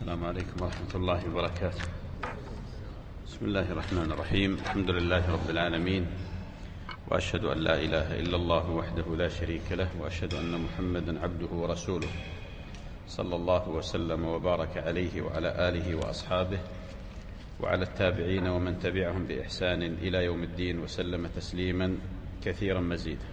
السلام عليكم ورحمة الله وبركاته. بسم الله الرحمن الرحيم. الحمد لله رب العالمين، وأشهد أن لا إله إلا الله وحده لا شريك له، وأشهد أن محمدا عبده ورسوله، صلى الله وسلم وبارك عليه وعلى آله وأصحابه وعلى التابعين ومن تبعهم بإحسان إلى يوم الدين، وسلم تسليما كثيرا مزيدا.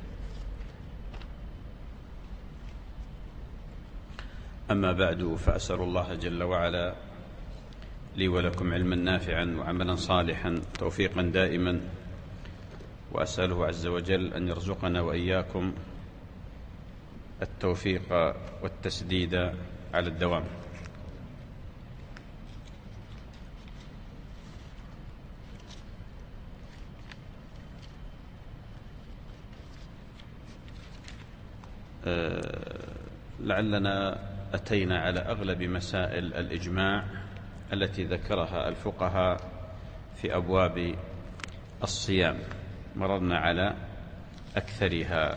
أما بعد، فأسأل الله جل وعلا لي ولكم علما نافعا وعملا صالحا توفيقا دائما، وأسأله عز وجل أن يرزقنا وإياكم التوفيق والتسديد على الدوام. لعلنا أتينا على أغلب مسائل الإجماع التي ذكرها الفقهاء في أبواب الصيام، مررنا على أكثرها،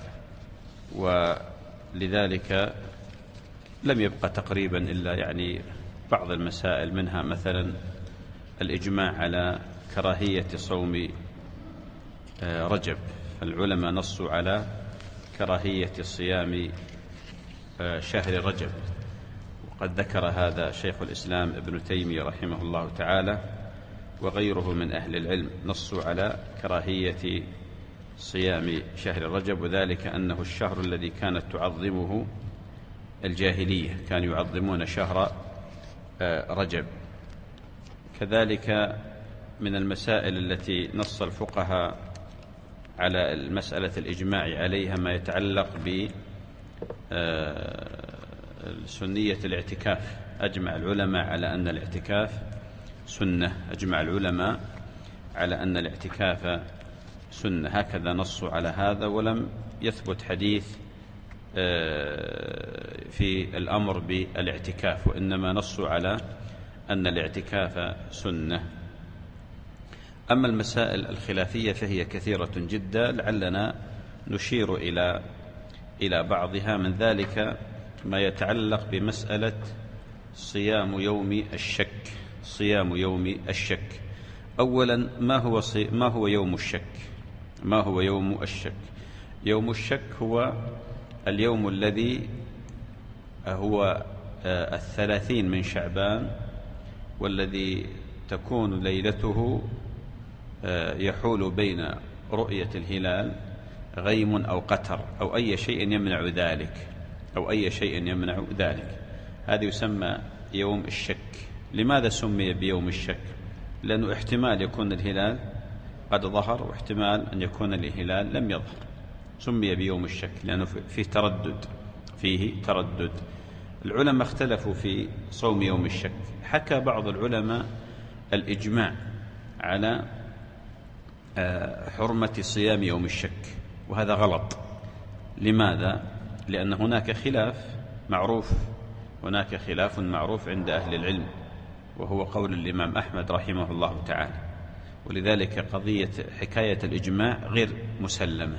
ولذلك لم يبقى تقريبا إلا بعض المسائل، منها مثلا الإجماع على كراهية صوم رجب. العلماء نصوا على كراهية صيام شهر رجب، وقد ذكر هذا شيخ الإسلام ابن تيمية رحمه الله تعالى وغيره من أهل العلم، نصوا على كراهية صيام شهر رجب، وذلك أنه الشهر الذي كانت تعظمه الجاهلية، كانوا يعظمون شهر رجب. كذلك من المسائل التي نص الفقهاء على المسألة الإجماع عليها ما يتعلق بسنية الاعتكاف. أجمع العلماء على أن الاعتكاف سنة، أجمع العلماء على أن الاعتكاف سنة، هكذا نصوا على هذا، ولم يثبت حديث في الأمر بالاعتكاف، وإنما نصوا على أن الاعتكاف سنة. أما المسائل الخلافية فهي كثيرة جدا، لعلنا نشير إلى بعضها. من ذلك ما يتعلق بمسألة صيام يوم الشك. صيام يوم الشك، أولا ما هو يوم الشك؟ ما هو يوم الشك؟ يوم الشك هو اليوم الذي هو 30 من شعبان، والذي تكون ليلته يحول بين رؤية الهلال غيم أو قتر أو أي شيء يمنع ذلك، أو أي شيء يمنع ذلك، هذا يسمى يوم الشك. لماذا سمي بيوم الشك؟ لأنه احتمال يكون الهلال قد ظهر، واحتمال أن يكون الهلال لم يظهر، سمي بيوم الشك لأنه فيه تردد. العلماء اختلفوا في صوم يوم الشك. حكى بعض العلماء الإجماع على حرمة صيام يوم الشك، وهذا غلط. لماذا؟ لأن هناك خلاف معروف عند أهل العلم، وهو قول الإمام أحمد رحمه الله تعالى، ولذلك قضية حكاية الإجماع غير مسلمة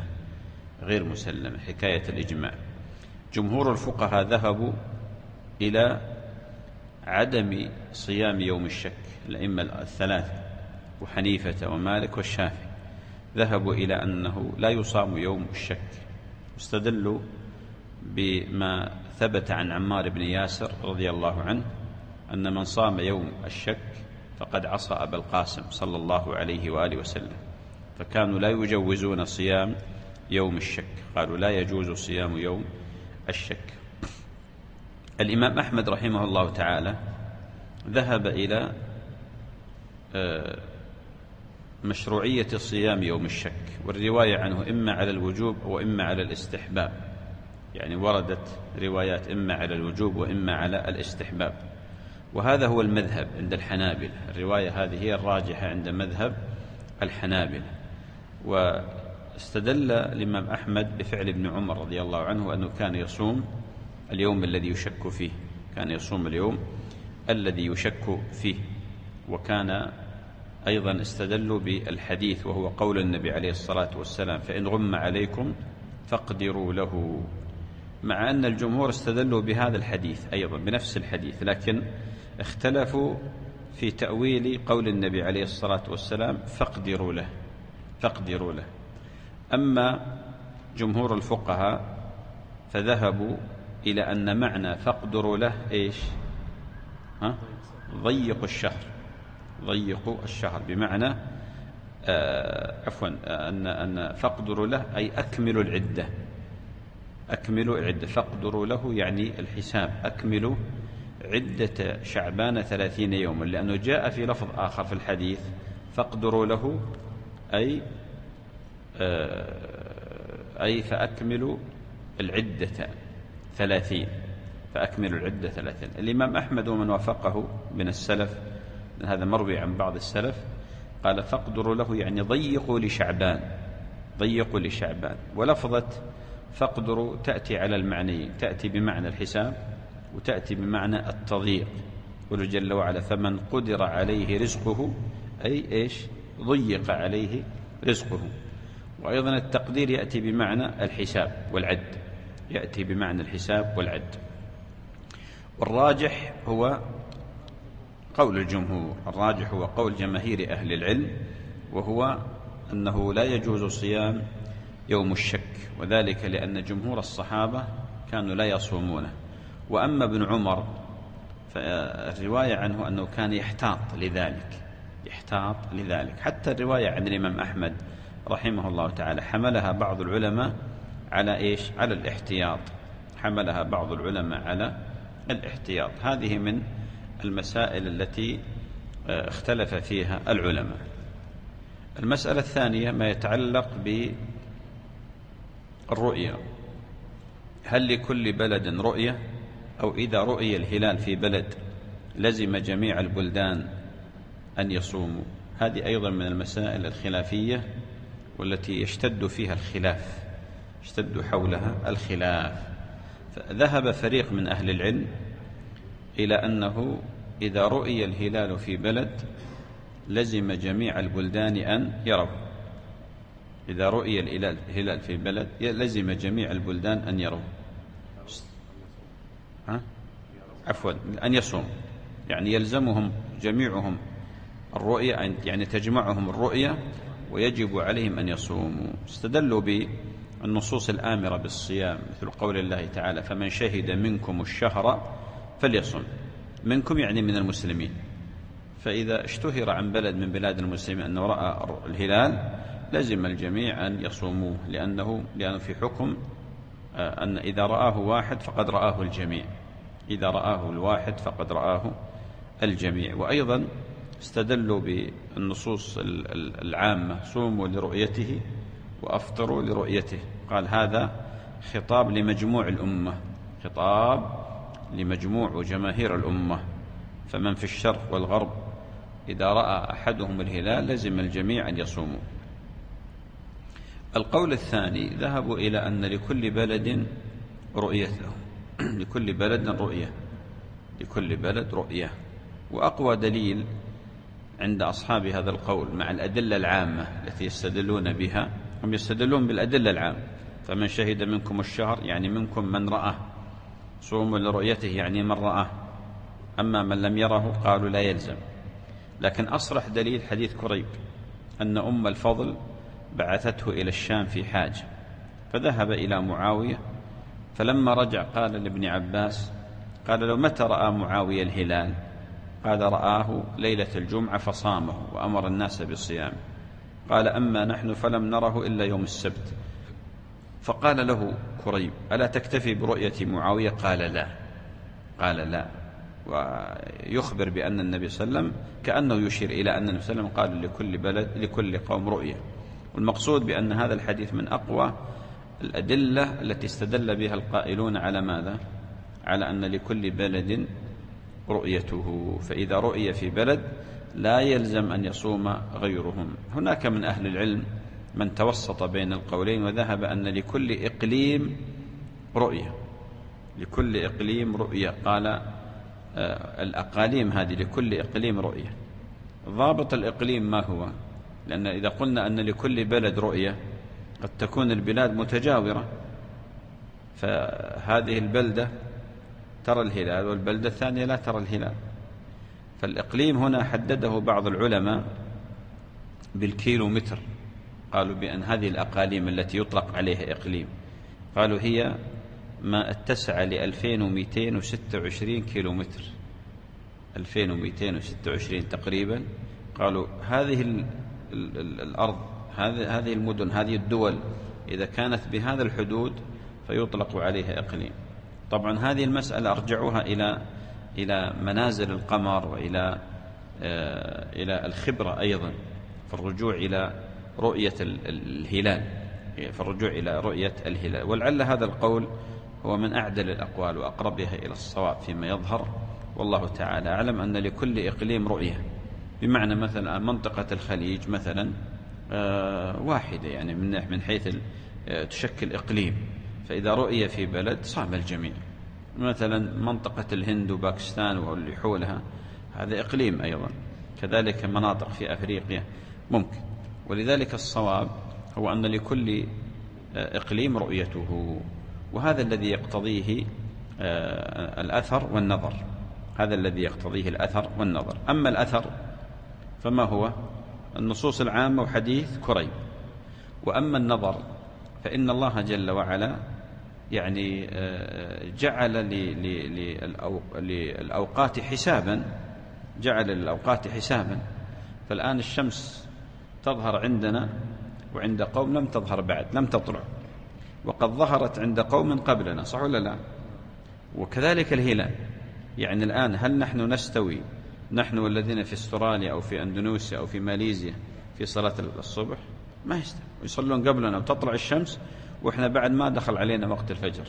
حكاية الإجماع. جمهور الفقهاء ذهبوا إلى عدم صيام يوم الشك، الأئمة الثلاثة وحنيفة ومالك والشافعي ذهبوا إلى أنه لا يصام يوم الشك، واستدلوا بما ثبت عن عمار بن ياسر رضي الله عنه أن من صام يوم الشك فقد عصى أبا القاسم صلى الله عليه وآله وسلم، فكانوا لا يجوزون صيام يوم الشك، قالوا لا يجوز صيام يوم الشك. الإمام أحمد رحمه الله تعالى ذهب إلى مشروعية صيام يوم الشك، والرواية عنه إما على الوجوب وإما على الاستحباب، وردت روايات إما على الوجوب وإما على الاستحباب، وهذا هو المذهب عند الحنابلة. الرواية هذه هي الراجحة عند مذهب الحنابلة. واستدل الإمام أحمد بفعل ابن عمر رضي الله عنه أنه كان يصوم اليوم الذي يشك فيه، وكان أيضا استدلوا بالحديث وهو قول النبي عليه الصلاة والسلام: فإن غم عليكم فاقدروا له، مع أن الجمهور استدلوا بهذا الحديث أيضا بنفس الحديث، لكن اختلفوا في تأويل قول النبي عليه الصلاة والسلام فاقدروا له، فاقدروا له. أما جمهور الفقهاء فذهبوا إلى أن معنى فاقدروا له إيش؟ ضيقوا الشهر، ضيقوا الشهر، بمعنى أن فاقدروا له أي أكملوا العدة، أكملوا العدة. فاقدروا له يعني الحساب، أكملوا عدة شعبان 30 يوما، لأنه جاء في لفظ آخر في الحديث فاقدروا له أي فأكملوا العدة 30، فأكملوا العدة 30. الإمام أحمد ومن وافقه من السلف، هذا مروي عن بعض السلف، قال فاقدروا له يعني ضيقوا لشعبان، ضيقوا لشعبان. ولفظة فاقدروا تأتي على المعنيين، تأتي بمعنى الحساب وتأتي بمعنى التضييق. يقول جل وعلا فمن قدر عليه رزقه أي إيش؟ ضيق عليه رزقه. وأيضا التقدير يأتي بمعنى الحساب والعد، يأتي بمعنى الحساب والعد. والراجح هو قول الجمهور، الراجح هو قول جماهير أهل العلم، وهو أنه لا يجوز صيام يوم الشك، وذلك لأن جمهور الصحابة كانوا لا يصومونه. وأما ابن عمر فالرواية عنه أنه كان يحتاط لذلك، يحتاط لذلك. حتى الرواية عن الإمام أحمد رحمه الله تعالى حملها بعض العلماء على إيش؟ على الاحتياط، حملها بعض العلماء على الاحتياط. هذه من المسائل التي اختلف فيها العلماء. المسألة الثانية ما يتعلق بالرؤية، هل لكل بلد رؤية، أو إذا رؤي الهلال في بلد لزم جميع البلدان أن يصوموا؟ هذه أيضا من المسائل الخلافية والتي يشتد فيها الخلاف، يشتد حولها الخلاف. فذهب فريق من أهل العلم إلى أنه إذا رؤي الهلال في بلد لزم جميع البلدان أن يروا، إذا رؤي الهلال في بلد لزم جميع البلدان أن يروا، عفوا أن يصوم، يعني يلزمهم جميعهم الرؤية، يعني تجمعهم الرؤية ويجب عليهم أن يصوموا. استدلوا بالنصوص الآمرة بالصيام، مثل قول الله تعالى فمن شهد منكم الشهر فليصم، منكم يعني من المسلمين. فإذا اشتهر عن بلد من بلاد المسلمين أنه رأى الهلال لزم الجميع أن يصوموه، لأنه في حكم أن إذا رآه واحد فقد رآه الجميع، إذا رآه الواحد فقد رآه الجميع. وأيضا استدلوا بالنصوص العامة صوموا لرؤيته وأفطروا لرؤيته، قال هذا خطاب لمجموع الأمة، خطاب لمجموع وجماهير الأمة، فمن في الشرق والغرب إذا رأى أحدهم الهلال لزم الجميع أن يصوموا. القول الثاني ذهبوا إلى أن لكل بلد رؤيته، لكل بلد رؤية، لكل بلد رؤية. وأقوى دليل عند أصحاب هذا القول مع الأدلة العامة التي يستدلون بها، هم يستدلون بالأدلة العامة، فمن شهد منكم الشهر يعني منكم من رآه، صوموا لرؤيته يعني من رآه، أما من لم يره قالوا لا يلزم. لكن أصرح دليل حديث كريب أن أم الفضل بعثته إلى الشام في حاجة، فذهب إلى معاوية، فلما رجع قال لابن عباس، قال له متى رأى معاوية الهلال؟ قال رآه ليلة الجمعة فصامه وأمر الناس بالصيام. قال أما نحن فلم نره إلا يوم السبت. فقال له كريب ألا تكتفي برؤية معاوية؟ قال لا، قال لا، ويخبر بأن النبي صلى الله عليه وسلم كأنه يشير إلى أن النبي صلى الله عليه وسلم قال لكل بلد لكل قوم رؤية. والمقصود بأن هذا الحديث من أقوى الأدلة التي استدل بها القائلون على ماذا؟ على أن لكل بلد رؤيته، فإذا رؤي في بلد لا يلزم أن يصوم غيرهم. هناك من أهل العلم من توسط بين القولين وذهب أن لكل إقليم رؤية، لكل إقليم رؤية، قال الأقاليم هذه لكل إقليم رؤية. ضابط الإقليم ما هو؟ لأن إذا قلنا أن لكل بلد رؤية قد تكون البلاد متجاورة، فهذه البلدة ترى الهلال والبلدة الثانية لا ترى الهلال، فالإقليم هنا حدده بعض العلماء بالكيلومتر، قالوا بأن هذه الأقاليم التي يطلق عليها إقليم قالوا هي ما اتسع ل 2226 كيلومتر، 2226 تقريبا. قالوا هذه الأرض، هذه المدن، هذه الدول إذا كانت بهذا الحدود فيطلق عليها إقليم. طبعا هذه المسألة أرجعها إلى منازل القمر وإلى الخبرة أيضا في الرجوع إلى رؤية الهلال، ولعل هذا القول هو من أعدل الأقوال وأقربها إلى الصواب فيما يظهر، والله تعالى أعلم، أن لكل إقليم رؤية. بمعنى مثلا منطقة الخليج مثلا واحدة، يعني من حيث تشكل إقليم، فإذا رؤية في بلد صام الجميع. مثلا منطقة الهند وباكستان واللي حولها هذا إقليم أيضا، كذلك مناطق في أفريقيا ممكن. ولذلك الصواب هو أن لكل إقليم رؤيته، وهذا الذي يقتضيه الأثر والنظر، هذا الذي يقتضيه الأثر والنظر. أما الأثر فما هو؟ النصوص العامة وحديث كريب. وأما النظر فإن الله جل وعلا يعني جعل للأوقات حسابا، فالآن الشمس تظهر عندنا وعند قوم لم تظهر بعد، لم تطلع، وقد ظهرت عند قوم قبلنا، صح ولا لا؟ وكذلك الهلال. يعني الآن هل نحن نستوي، نحن والذين في استراليا أو في أندونيسيا أو في ماليزيا، في صلاة الصبح؟ ما يستوي، يصلون قبلنا وتطلع الشمس وإحنا بعد ما دخل علينا وقت الفجر.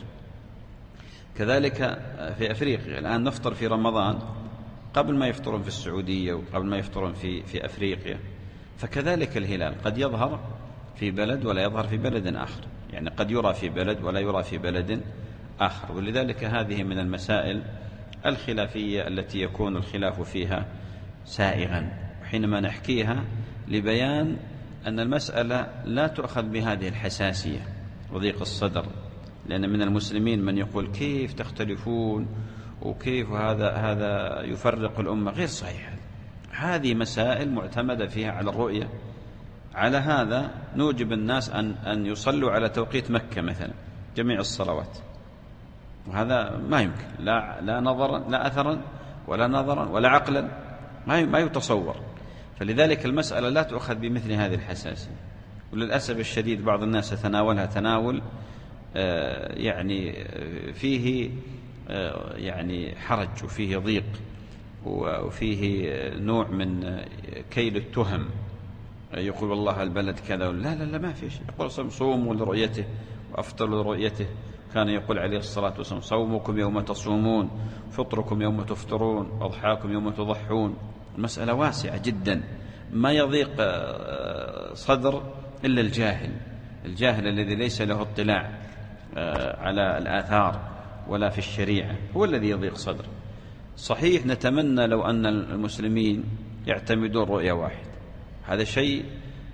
كذلك في أفريقيا الآن نفطر في رمضان قبل ما يفطرون في السعودية وقبل ما يفطرون في أفريقيا. فكذلك الهلال قد يظهر في بلد ولا يظهر في بلد آخر، يعني قد يرى في بلد ولا يرى في بلد آخر. ولذلك هذه من المسائل الخلافية التي يكون الخلاف فيها سائغا، حينما نحكيها لبيان أن المسألة لا تؤخذ بهذه الحساسية وضيق الصدر، لأن من المسلمين من يقول كيف تختلفون وكيف هذا يفرق الأمة. غير صحيح، هذه مسائل معتمدة فيها على الرؤية. على هذا نوجب الناس أن يصلوا على توقيت مكة مثلا جميع الصلوات، وهذا ما يمكن، لا نظرا، لا أثرا ولا نظرا ولا عقلا، ما يتصور. فلذلك المسألة لا تؤخذ بمثل هذه الحساسية. وللأسف الشديد بعض الناس يتناولها تناول يعني فيه يعني حرج وفيه ضيق وفيه نوع من كيل التهم. يقول والله البلد كذا، لا ما في شيء. يقول صوموا لرؤيته وأفطروا لرؤيته. كان يقول عليه الصلاة والسلام صومكم يوم تصومون، فطركم يوم تفطرون، أضحاكم يوم تضحون. المسألة واسعة جدا، ما يضيق صدر إلا الجاهل الذي ليس له اطلاع على الآثار ولا في الشريعة، هو الذي يضيق صدره. صحيح نتمنى لو أن المسلمين يعتمدون رؤية واحد، هذا شيء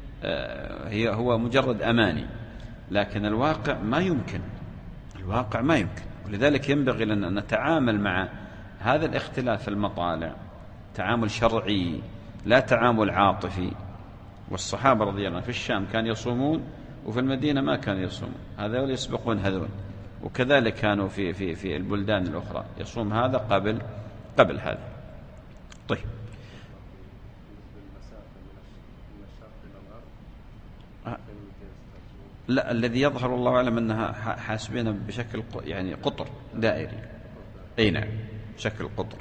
هو مجرد أماني، لكن الواقع ما يمكن. ولذلك ينبغي لنا أن نتعامل مع هذا الاختلاف في المطالع تعامل شرعي لا تعامل عاطفي. والصحابة رضي الله عنهم في الشام كانوا يصومون وفي المدينة ما كانوا يصومون، هذول يسبقون هذول. وكذلك كانوا في البلدان الأخرى يصوم هذا قبل هذا. طيب، لا، الذي يظهر الله أعلم أنها حاسبين بشكل يعني قطر دائري. أي نعم، بشكل قطر.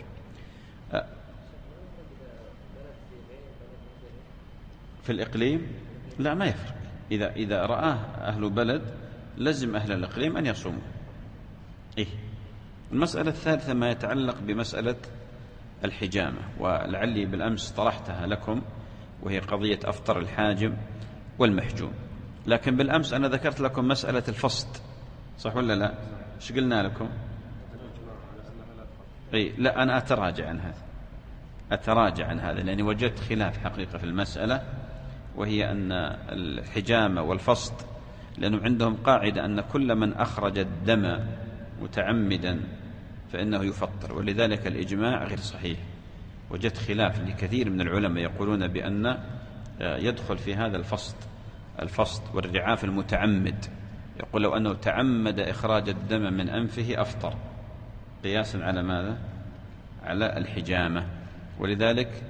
في الإقليم لا، ما يفرق. إذا رآه أهل بلد لزم أهل الإقليم أن يصوموا. المسألة الثالثة ما يتعلق بمسألة الحجامة، ولعلي بالأمس طرحتها لكم، وهي قضية أفطر الحاجم والمحجوم. لكن بالأمس أنا ذكرت لكم مسألة الفصد، صح ولا لا؟ إيش قلنا لكم؟ لا، أنا أتراجع عن هذا لأني وجدت خلاف حقيقة في المسألة، وهي أن الحجامة والفصد لأنهم عندهم قاعدة أن كل من أخرج الدم متعمدا فإنه يفطر، ولذلك الإجماع غير صحيح. وجدت خلاف لكثير من العلماء يقولون بأن يدخل في هذا الفصد والرعاف المتعمد، يقول لو أنه تعمد إخراج الدم من أنفه أفطر، قياسا على ماذا؟ على الحجامة. ولذلك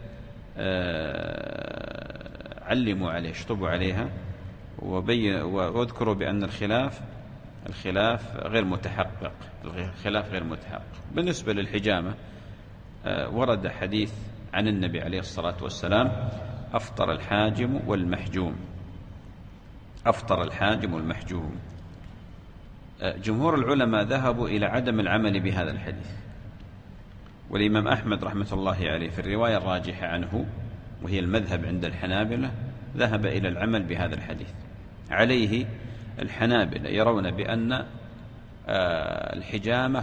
علموا عليه، اشطبوا عليها واذكروا بأن الخلاف غير متحقق، الخلاف غير متحقق. بالنسبة للحجامة ورد حديث عن النبي عليه الصلاة والسلام: أفطر الحاجم والمحجوم، أفطر الحاجم والمحجوم. جمهور العلماء ذهبوا إلى عدم العمل بهذا الحديث، والإمام أحمد رحمة الله عليه في الرواية الراجحة عنه وهي المذهب عند الحنابلة ذهب إلى العمل بهذا الحديث. عليه الحنابلة يرون بأن الحجامة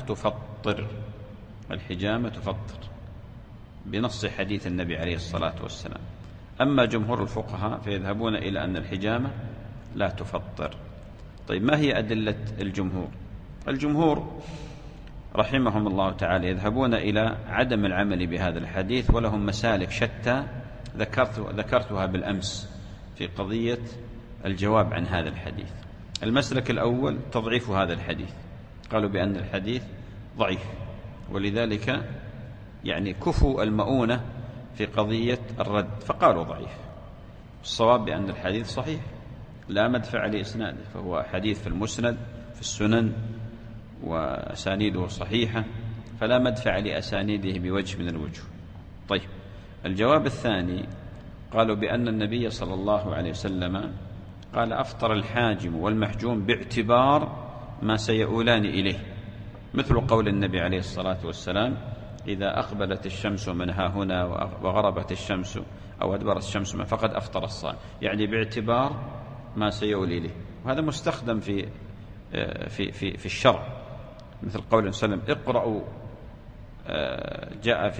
تفطر بنص حديث النبي عليه الصلاة والسلام. أما جمهور الفقهاء فيذهبون إلى أن الحجامة لا تفطر. طيب، ما هي أدلة الجمهور؟ الجمهور رحمهم الله تعالى يذهبون إلى عدم العمل بهذا الحديث، ولهم مسالك شتى ذكرتها بالأمس في قضية الجواب عن هذا الحديث. المسلك الأول تضعيف هذا الحديث، قالوا بأن الحديث ضعيف، ولذلك يعني كفوا المؤونة في قضية الرد فقالوا ضعيف. الصواب بأن الحديث صحيح لا مدفع لإسناده، فهو حديث في المسند في السنن وأسانيده صحيحة، فلا مدفع لأسانيده بوجه من الوجوه. طيب، الجواب الثاني قالوا بأن النبي صلى الله عليه وسلم قال: أفطر الحاجم والمحجوم باعتبار ما سيؤولان إليه، مثل قول النبي عليه الصلاة والسلام: إذا أقبلت الشمس من ها هنا وغربت الشمس أو أدبرت الشمس فقد أفطر الصائم، يعني باعتبار ما سيؤول إليه. وهذا مستخدم في الشرع، مثل قول النبي صلى الله عليه وسلم: اقرأوا، جاء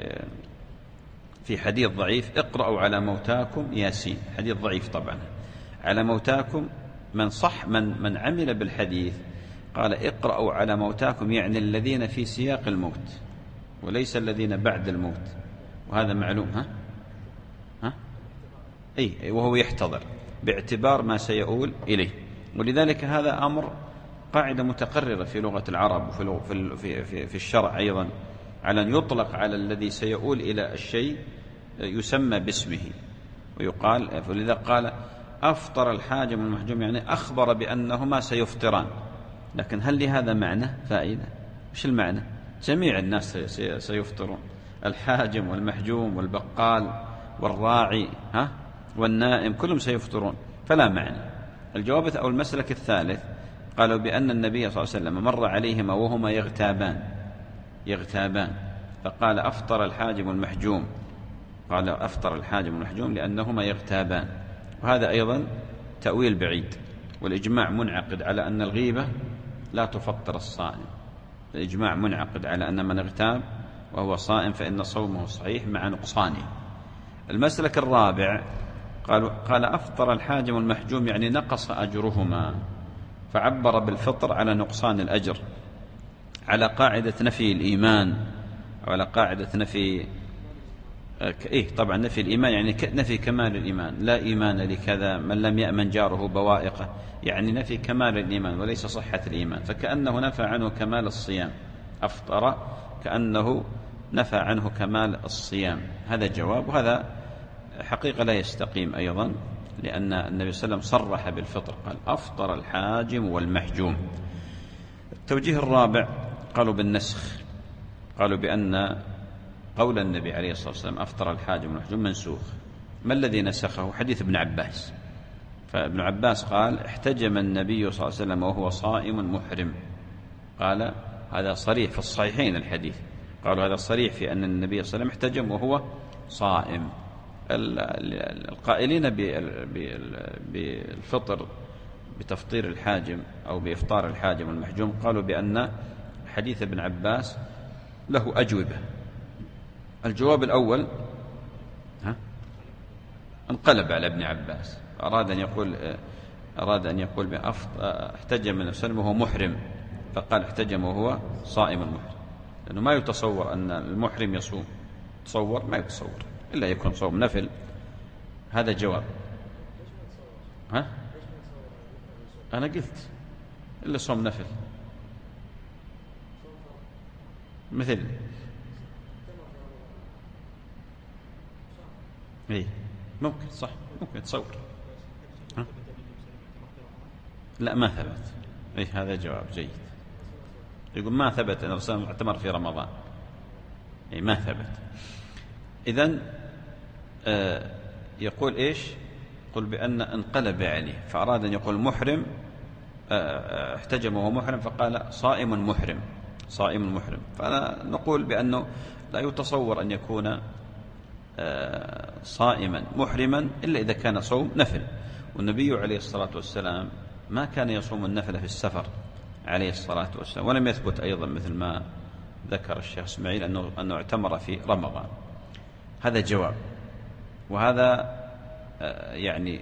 في حديث ضعيف: اقرأوا على موتاكم ياسين، حديث ضعيف طبعا. على موتاكم من عمل بالحديث قال: اقرأوا على موتاكم، يعني الذين في سياق الموت وليس الذين بعد الموت، وهذا معلوم. وهو يحتضر باعتبار ما سيؤول إليه. ولذلك هذا أمر قاعدة متقررة في لغة العرب وفي الشرع أيضا، على أن يطلق على الذي سيؤول إلى الشيء يسمى باسمه ويقال. فلذا قال: أفطر الحاجم والمحجوم، يعني أخبر بأنهما سيفطران. لكن هل لهذا معنى فائدة؟ مش المعنى؟ جميع الناس سيفطرون، الحاجم والمحجوم والبقال والراعي والنائم كلهم سيفطرون، فلا معنى. الجواب أو المسلك الثالث قالوا بأن النبي صلى الله عليه وسلم مر عليهما وهما يغتابان فقال: أفطر الحاجم والمحجوم. قال: أفطر الحاجم والمحجوم لأنهما يغتابان. وهذا أيضا تأويل بعيد، والإجماع منعقد على أن الغيبة لا تفطر الصائم. الإجماع منعقد على أن من اغتاب وهو صائم فإن صومه صحيح مع نقصانه. المسلك الرابع قال: أفطر الحاجم والمحجوم، يعني نقص أجرهما، فعبر بالفطر على نقصان الأجر، على قاعدة نفي الإيمان، أو على قاعدة نفي طبعا نفي الإيمان يعني نفي كمال الإيمان. لا إيمان لكذا من لم يأمن جاره بوائقه، يعني نفي كمال الإيمان وليس صحة الإيمان، فكأنه نفى عنه كمال الصيام. أفطر كأنه نفى عنه كمال الصيام. هذا جواب، وهذا حقيقة لا يستقيم أيضا، لأن النبي صلى الله عليه وسلم صرح بالفطر، قال: أفطر الحاجم والمحجوم. التوجيه الرابع قالوا بالنسخ، قالوا بأن قول النبي عليه الصلاة والسلام أفطر الحاجم والمحجوم منسوخ. ما الذي نسخه؟ حديث ابن عباس. فابن عباس قال: احتجم النبي صلى الله عليه وسلم وهو صائم محرم. قال هذا صريح في الصحيحين الحديث، قالوا هذا صريح في أن النبي صلى الله عليه وسلم احتجم وهو صائم. القائلين بالفطر بتفطير الحاجم أو بإفطار الحاجم والمحجوم قالوا بأن حديث ابن عباس له أجوبة. الجواب الأول انقلب على ابن عباس، أراد أن يقول احتجم النبي صلى الله عليه وسلم وهو محرم، فقال احتجم وهو صائم المحرم، لأنه ما يتصور أن المحرم يصوم، تصور ما يتصور إلا يكون صوم نفل. هذا جواب. ها؟ أنا قلت إلا صوم نفل مثل إيه ممكن صح ممكن تصور. ها؟ لا ما ثبت. إيه هذا جواب جيد. يقول ما ثبت أن الرسول اعتمر في رمضان. إيه ما ثبت. إذن يقول إيش؟ يقول بأن انقلب عليه فأراد أن يقول محرم، احتجم وهو محرم فقال صائم محرم، صائم محرم. فنقول بأنه لا يتصور أن يكون صائما محرما إلا إذا كان صوم نفل. والنبي عليه الصلاة والسلام ما كان يصوم النفل في السفر عليه الصلاة والسلام، ولم يثبت أيضا مثل ما ذكر الشيخ إسماعيل أنه اعتمر في رمضان. هذا جواب. وهذا يعني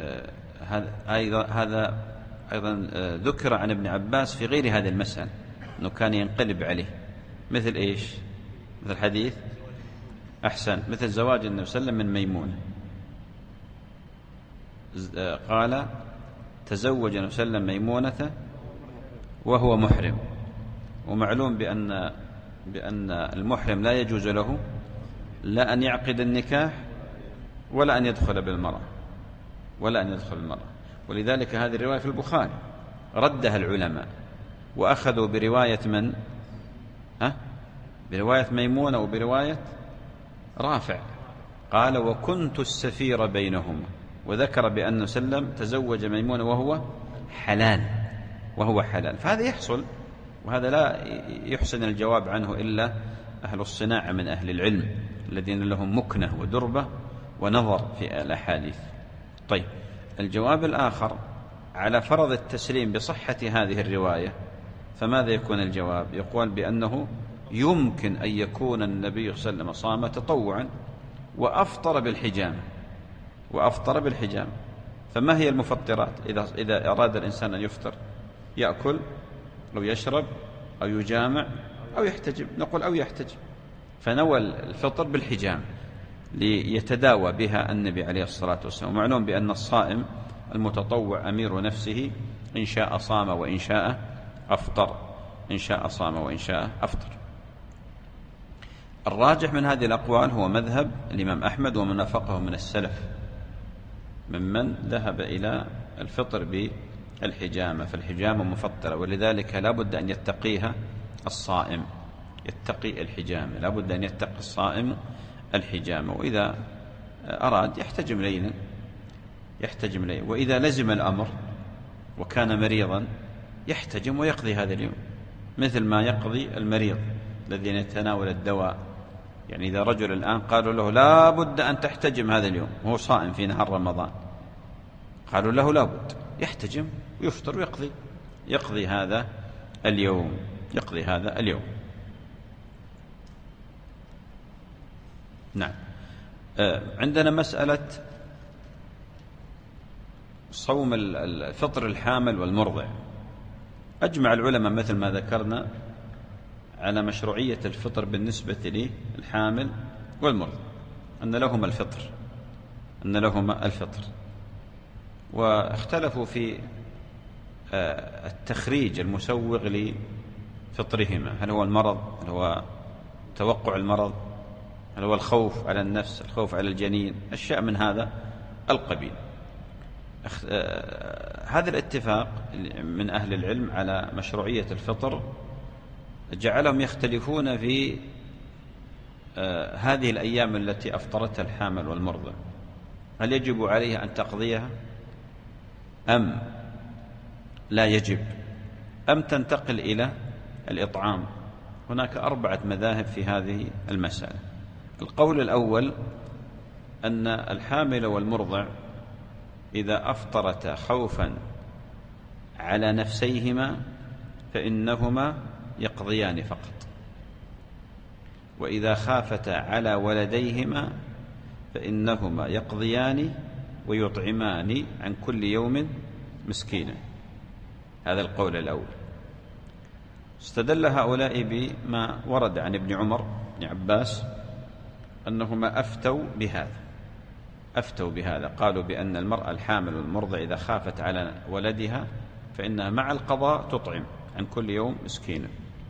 هذا أيضا ذكر عن ابن عباس في غير هذه المسألة أنه كان ينقلب عليه. مثل إيش؟ مثل حديث أحسن، مثل زواج النبي صلى الله عليه وسلم من ميمونة. قال تزوج النبي صلى الله عليه وسلم ميمونة وهو محرم. ومعلوم بأن المحرم لا يجوز له لا أن يعقد النكاح ولا أن يدخل بالمرأة، ولا أن يدخل المرأة. ولذلك هذه الرواية في البخاري ردها العلماء وأخذوا برواية من؟ برواية ميمونة وبرواية رافع. قال وكنت السفير بينهما، وذكر بأن سلم تزوج ميمونة وهو حلال. فهذا يحصل، وهذا لا يحسن الجواب عنه إلا أهل الصناعة من أهل العلم الذين لهم مكنة ودربة ونظر في الأحاديث. طيب الجواب الآخر على فرض التسليم بصحة هذه الرواية، فماذا يكون الجواب؟ يقول بأنه يمكن أن يكون النبي صلى الله عليه وسلم صام تطوعا وأفطر بالحجامة. فما هي المفطرات إذا أراد الإنسان أن يفطر؟ يأكل أو يشرب أو يجامع أو يحتجم. نقول أو يحتجم، فنوى الفطر بالحجام ليتداوى بها النبي عليه الصلاة والسلام. ومعلوم بأن الصائم المتطوع أمير نفسه، إن شاء صام وإن شاء أفطر، إن شاء صام وإن شاء أفطر. الراجح من هذه الأقوال هو مذهب الإمام أحمد ومن وافقه من السلف ممن ذهب إلى الفطر بالحجامة، فالحجامة مفطرة، ولذلك لا بد أن يتقيها الصائم، يتقي الحجامة، لا بد أن يتقي الصائم الحجامة. وإذا أراد يحتجم ليلا، وإذا لزم الأمر وكان مريضا يحتجم ويقضي هذا اليوم، مثل ما يقضي المريض الذي يتناول الدواء. يعني إذا رجل الآن قالوا له لا بد أن تحتجم هذا اليوم وهو صائم في نهار رمضان، قالوا له لا بد، يحتجم ويفطر ويقضي هذا اليوم. نعم. عندنا مسألة صوم الفطر الحامل والمرضع. أجمع العلماء مثل ما ذكرنا على مشروعية الفطر بالنسبة للحامل والمرضع، أن لهما الفطر. واختلفوا في التخريج المسوغ لفطرهما، هل هو المرض، هل هو توقع المرض، هل هو الخوف على النفس، الخوف على الجنين، أشياء من هذا القبيل. هذا الاتفاق من أهل العلم على مشروعية الفطر جعلهم يختلفون في هذه الأيام التي أفطرتها الحامل والمرضع، هل يجب عليها أن تقضيها أم لا يجب، أم تنتقل إلى الإطعام؟ هناك 4 مذاهب في هذه المسألة. القول الأول أن الحامل والمرضع إذا أفطرتا خوفا على نفسيهما فإنهما يقضيان فقط، وإذا خافتا على ولديهما فإنهما يقضيان ويطعمان عن كل يوم مسكينا. هذا القول الأول. استدل هؤلاء بما ورد عن ابن عمر بن عباس أنهما أفتوا بهذا، قالوا بأن المرأة الحامل والمرضع إذا خافت على ولدها فإنها مع القضاء تطعم عن كل يوم مسكينا.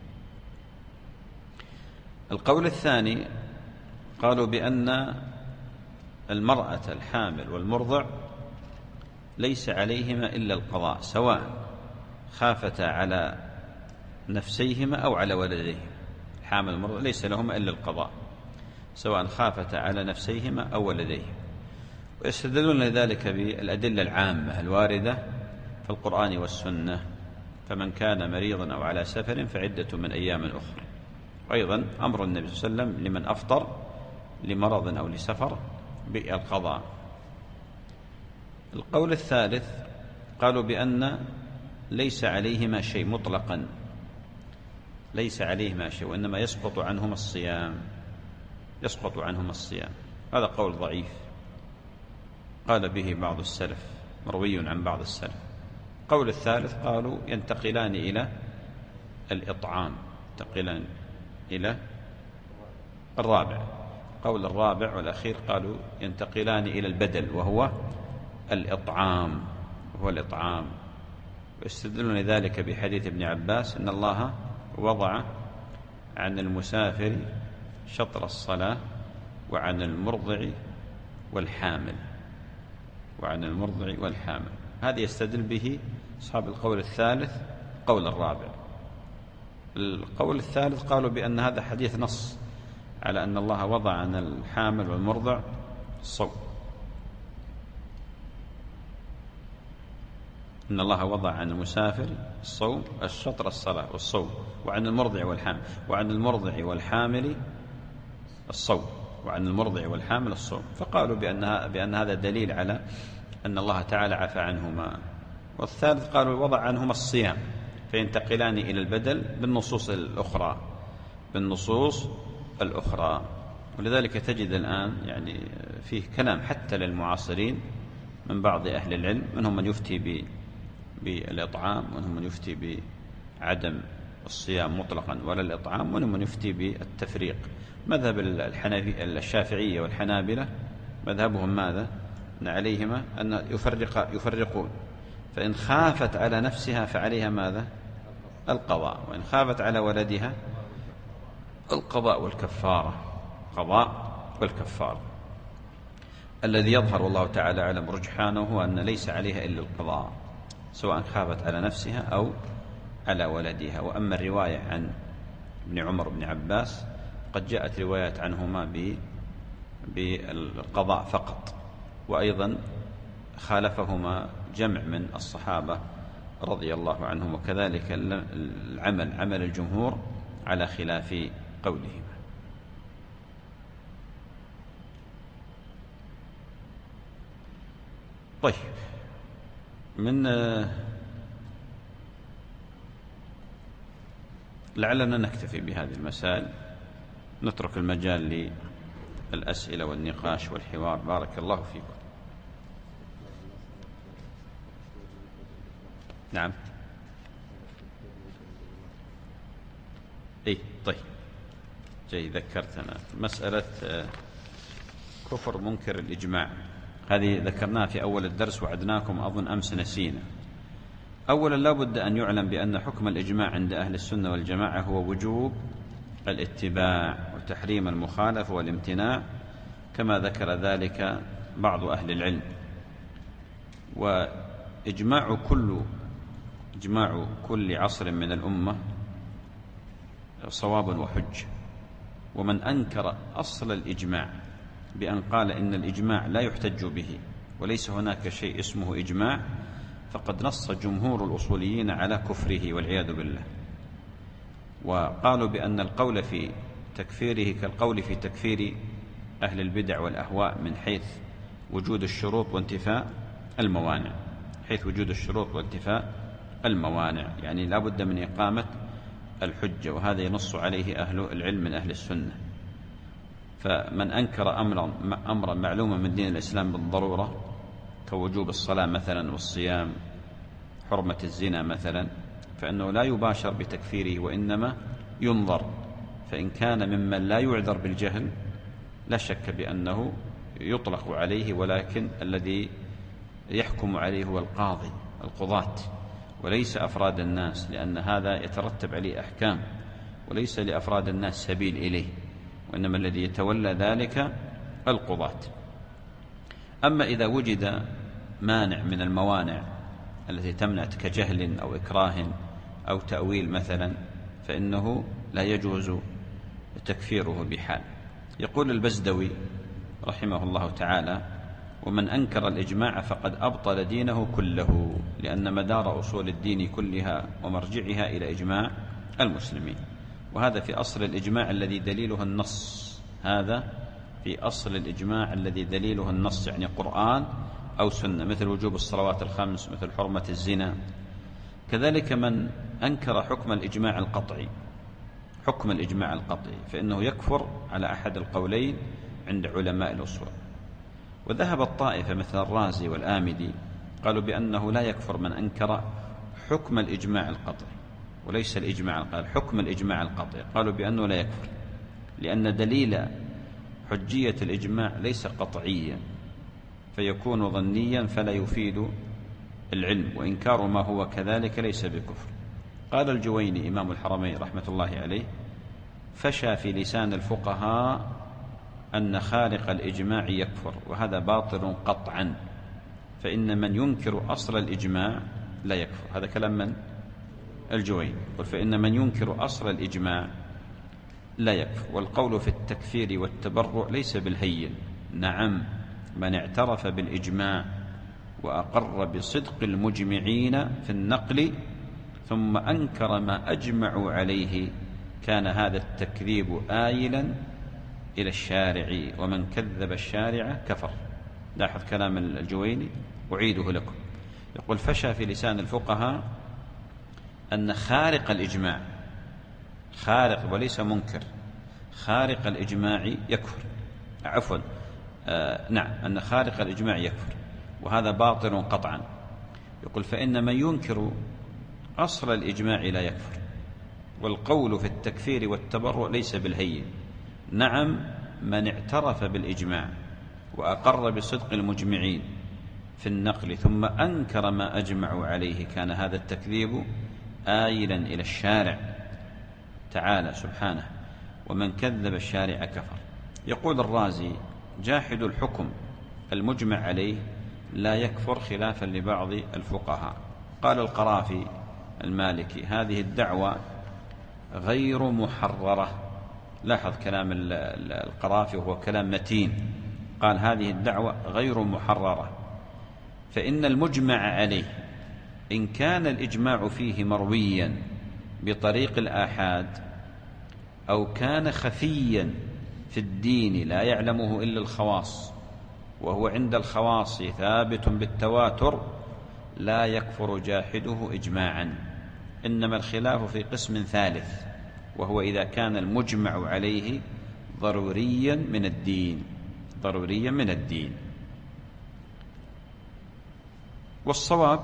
القول الثاني قالوا بأن المرأة الحامل والمرضع ليس عليهما إلا القضاء، سواء خافتا على نفسيهما أو على ولديهما. الحامل والمرضع ليس لهما إلا القضاء، سواء خافتا على نفسيهما أو ولديهما. ويستدلون لذلك بالأدلة العامة الواردة في القرآن والسنة، فمن كان مريضا أو على سفر فعدة من أيام أخرى. وأيضا أمر النبي صلى الله عليه وسلم لمن أفطر لمرض أو لسفر بالقضاء. القول الثالث قالوا بأن ليس عليهما شيء مطلقا، ليس عليهما شيء، وإنما يسقط عنهما الصيام. هذا قول ضعيف قال به بعض السلف، مروي عن بعض السلف. القول الثالث قالوا ينتقلان إلى الإطعام، ينتقلان إلى الرابع. قول الرابع والأخير قالوا ينتقلان إلى البدل وهو الإطعام، ويستدلون ذلك بحديث ابن عباس إن الله وضع عن المسافر شطر الصلاة وعن المرضع والحامل، هذا يستدل به أصحاب القول الثالث قول الرابع. القول الثالث قالوا بأن هذا حديث نص على أن الله وضع عن الحامل والمرضع الصوم، إن الله وضع عن المسافر الصوم الشطر الصلاة والصوم، وعن المرضع والحامل الصوم، فقالوا بأن هذا دليل على أن الله تعالى عفى عنهما. والثالث قالوا وضع عنهما الصيام فينتقلان إلى البدل بالنصوص الأخرى. ولذلك تجد الآن يعني فيه كلام حتى للمعاصرين من بعض أهل العلم، منهم من يفتي بالإطعام، ومنهم من يفتي بعدم الصيام مطلقا ولا الإطعام، ومنهم من يفتي بالتفريق. مذهب الشافعية والحنابلة مذهبهم ماذا؟ أن عليهما أن يفرقون، فإن خافت على نفسها فعليها ماذا؟ القضاء، وإن خافت على ولدها القضاء والكفارة. الذي يظهر والله تعالى أعلم رجحانه هو أن ليس عليها إلا القضاء، سواء خافت على نفسها أو على ولدها. وأما الرواية عن ابن عمر بن عباس قد جاءت روايات عنهما بالقضاء فقط، وأيضا خالفهما جمع من الصحابة رضي الله عنهم، وكذلك عمل الجمهور على خلاف قولهما. طيب، لعلنا نكتفي بهذه المسائل، نترك المجال للأسئلة والنقاش والحوار. بارك الله فيكم. نعم. طيب، جيد، ذكرتنا مسألة كفر منكر الإجماع، هذه ذكرناها في أول الدرس وعدناكم أظن أمس نسينا. أولا لا بد أن يعلم بأن حكم الإجماع عند أهل السنة والجماعة هو وجوب الاتباع وتحريم المخالفة والامتناع، كما ذكر ذلك بعض أهل العلم. وإجماع كل عصر من الأمة صواب وحج. ومن أنكر أصل الإجماع بأن قال إن الإجماع لا يحتج به وليس هناك شيء اسمه إجماع، فقد نص جمهور الأصوليين على كفره والعياذ بالله. وقالوا بأن القول في تكفيره كالقول في تكفير أهل البدع والأهواء من حيث وجود الشروط وانتفاء الموانع، يعني لا بد من إقامة الحجة، وهذا ينص عليه أهل العلم من أهل السنة. فمن أنكر أمرا معلوما من دين الإسلام بالضرورة كوجوب الصلاة مثلا والصيام، حرمة الزنا مثلا، فإنه لا يباشر بتكفيره، وإنما ينظر، فإن كان ممن لا يعذر بالجهل لا شك بأنه يطلق عليه، ولكن الذي يحكم عليه هو القاضي، القضاة، وليس أفراد الناس، لأن هذا يترتب عليه أحكام، وليس لأفراد الناس سبيل إليه، وإنما الذي يتولى ذلك القضاة. أما إذا وجد مانع من الموانع التي تمنع كجهل أو إكراه أو تأويل مثلا، فإنه لا يجوز تكفيره بحال. يقول البزدوي رحمه الله تعالى: ومن أنكر الإجماع فقد أبطل دينه كله، لأن مدار أصول الدين كلها ومرجعها إلى إجماع المسلمين. وهذا في أصل الإجماع الذي دليله النص، هذا في أصل الإجماع الذي دليله النص، يعني قرآن أو سنة، مثل وجوب الصلوات الخمس، مثل حرمة الزنا. كذلك من أنكر حكم الإجماع القطعي، حكم الإجماع القطعي، فإنه يكفر على أحد القولين عند علماء الأصول. وذهب الطائفة مثل الرازي والآمدي قالوا بأنه لا يكفر من أنكر حكم الإجماع القطعي، وليس الإجماع القطعي، حكم الإجماع القطعي، قالوا بأنه لا يكفر، لأن دليل حجية الإجماع ليس قطعيا فيكون ظنيا فلا يفيد العلم، وإنكار ما هو كذلك ليس بكفر. قال الجويني إمام الحرمين رحمة الله عليه: فشى في لسان الفقهاء أن خارق الإجماع يكفر، وهذا باطل قطعا، فإن من ينكر أصل الإجماع لا يكفر. هذا كلام من؟ الجويني. فإن من ينكر أصل الإجماع لا يكفر. والقول في التكفير والتبرع ليس بالهين. نعم، من اعترف بالإجماع وأقر بصدق المجمعين في النقل ثم أنكر ما أجمعوا عليه كان هذا التكذيب آيلا إلى الشارع، ومن كذب الشارع كفر. لاحظ كلام الجويني، أعيده لكم. يقول: فشى في لسان الفقهاء أن خارق الإجماع، خارق وليس منكر، خارق الإجماع يكفر، عفوا نعم، أن خارق الإجماع يكفر، وهذا باطل قطعا. يقول: فإن من ينكر أصل الإجماع لا يكفر. والقول في التكفير والتبرع ليس بالهين. نعم، من اعترف بالإجماع وأقر بصدق المجمعين في النقل ثم أنكر ما أجمعوا عليه كان هذا التكذيب آيلا إلى الشارع تعالى سبحانه، ومن كذب الشارع كفر. يقول الرازي: جاحد الحكم المجمع عليه لا يكفر، خلافا لبعض الفقهاء. قال القرافي المالكي: هذه الدعوة غير محررة. لاحظ كلام القرافي وهو كلام متين. قال: هذه الدعوة غير محررة، فإن المجمع عليه إن كان الإجماع فيه مرويا بطريق الآحاد أو كان خفيا في الدين لا يعلمه إلا الخواص، وهو عند الخواص ثابت بالتواتر، لا يكفر جاحده إجماعا. إنما الخلاف في قسم ثالث، وهو إذا كان المجمع عليه ضروريا من الدين، ضروريا من الدين. والصواب